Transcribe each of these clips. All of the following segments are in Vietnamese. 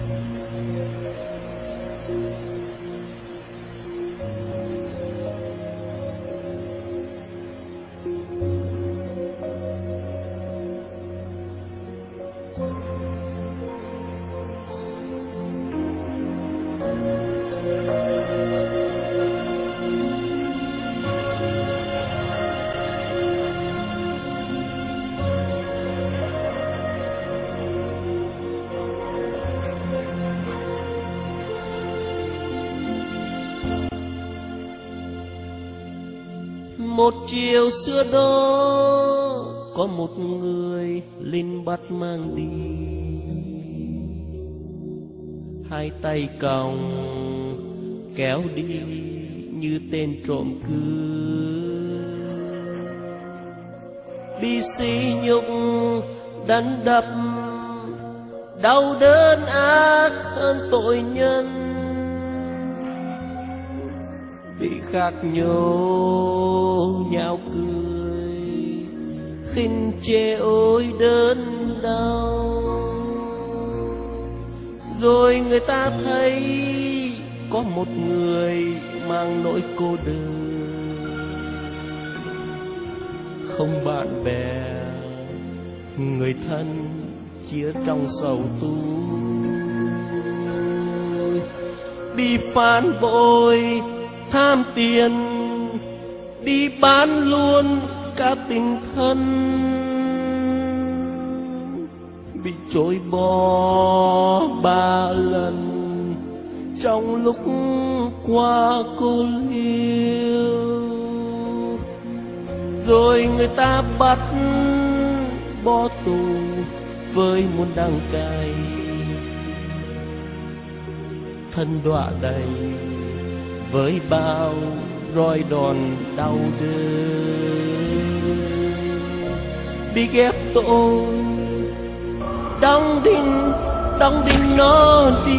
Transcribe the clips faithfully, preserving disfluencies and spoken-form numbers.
Một chiều xưa đó có một người lính bắt mang đi, hai tay còng kéo đi như tên trộm cướp, bị sỉ nhục đánh đập đau đớn ác hơn tội nhân, bị khạc nhổ nhạo cười khinh chê ôi đớn đau. Rồi người ta thấy có một người mang nỗi cô đơn, không bạn bè người thân chia trong sầu tu, bị phản bội tham tiền, đi bán luôn cả tình thân, bị chối bỏ ba lần trong lúc qua cô liêu. Rồi người ta bắt bỏ tù với muôn đắng cay, thân đọa đầy với bao roi đòn đau đớn, bị ghép tội đóng đinh đóng đinh nó đi.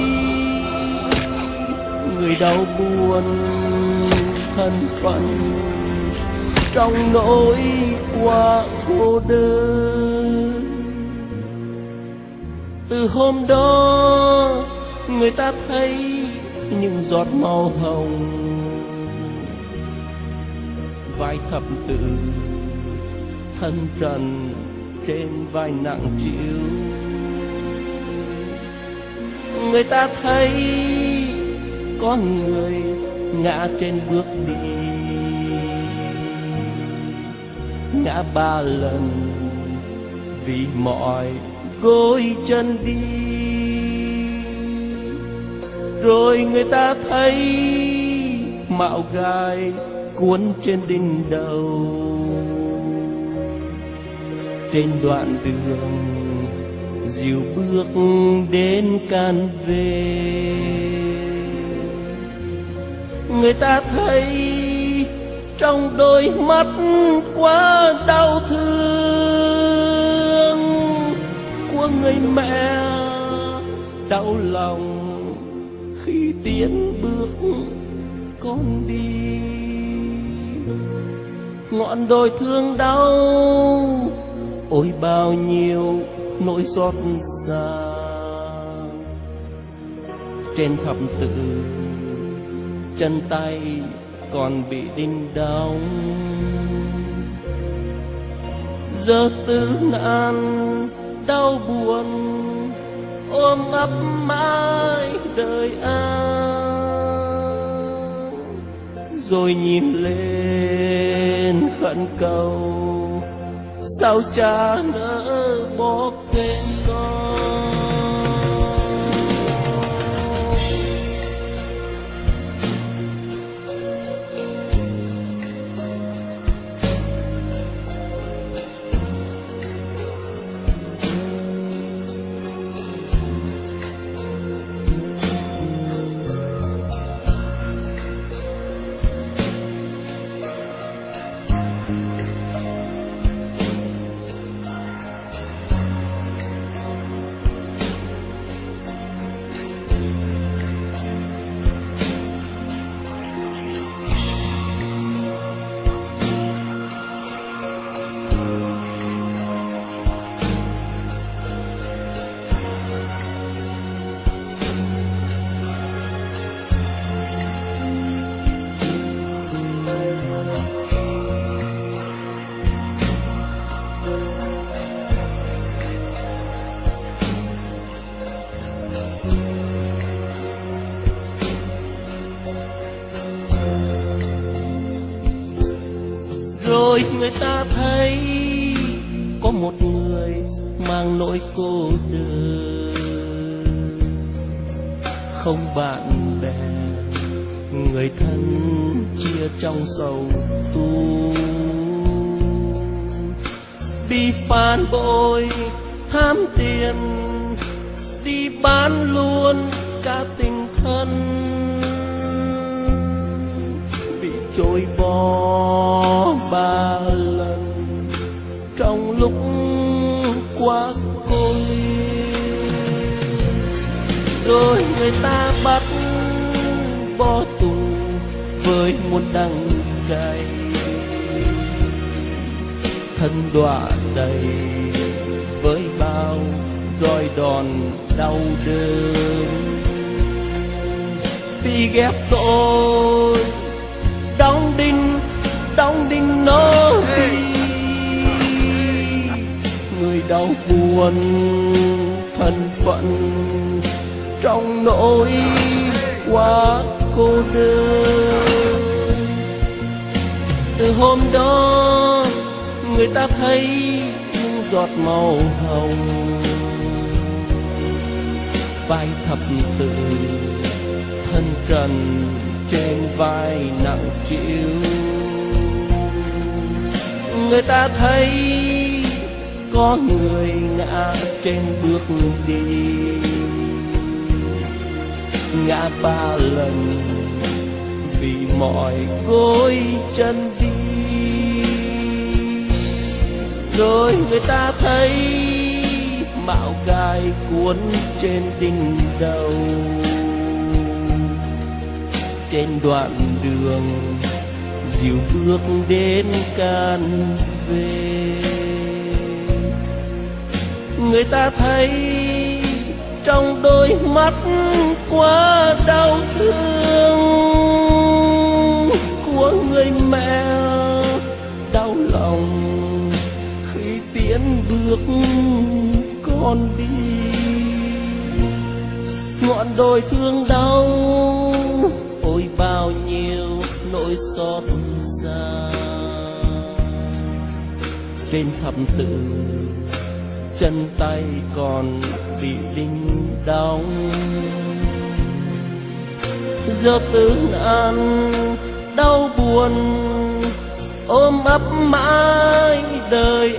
Người đau buồn thân phận trong nỗi quá cô đơn. Từ hôm đó người ta thấy những giọt màu hồng, vai thập tự thân trần trên vai nặng trĩu. Người ta thấy có người ngã trên bước đi, ngã ba lần vì mỏi gối chân đi. Rồi người ta thấy mạo gai cuốn trên đỉnh đầu, trên đoạn đường dìu bước đến can về. Người ta thấy trong đôi mắt quá đau thương của người mẹ, đau lòng khi tiến bước con đi. Ngọn đồi thương đau ôi bao nhiêu nỗi xót xa. Trên thập tự chân tay còn bị đinh đóng, giờ tử nạn đau buồn ôm ấp mãi đời an. Rồi nhìn lên khẩn cầu sao cha nỡ bỏ quên con. rồi người ta thấy có một người mang nỗi cô đơn, không bạn bè người thân chia trong sầu tu, bị phản bội tham tiền đi bán luôn cả tình thân, bị trôi bỏ ba lần trong lúc quá cô ly. Rồi người ta bắt bỏ tù với muôn đắng cay, thân đọa đầy với bao roi đòn đau đớn, bị ghép tội đóng đinh đóng đinh nó đi. Người đau buồn thân phận trong nỗi quá cô đơn. Từ hôm đó người ta thấy những giọt màu hồng vai thập tự, thân trần trên vai nặng trĩu. Người ta thấy có người ngã trên bước đi, ngã ba lần vì mỏi gối chân đi. Rồi người ta thấy mạo gai cuốn trên đỉnh đầu, trên đoạn đường dìu bước đến can về. Người ta thấy trong đôi mắt quá đau thương của người mẹ đau lòng khi tiễn bước con đi. Ngọn đồi thương đau ôi bao nhiêu nỗi xót xa, trên thập tự chân tay còn bị đinh đóng. Giờ tử nạn đau buồn ôm ấp mãi đời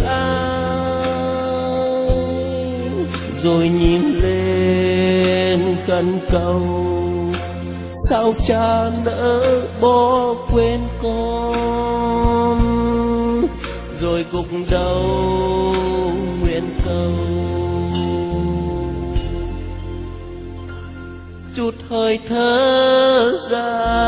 ai, rồi nhìn lên khẩn cầu sao cha nỡ bỏ quên con, rồi gục đầu nguyện cầu chút hơi thở dài.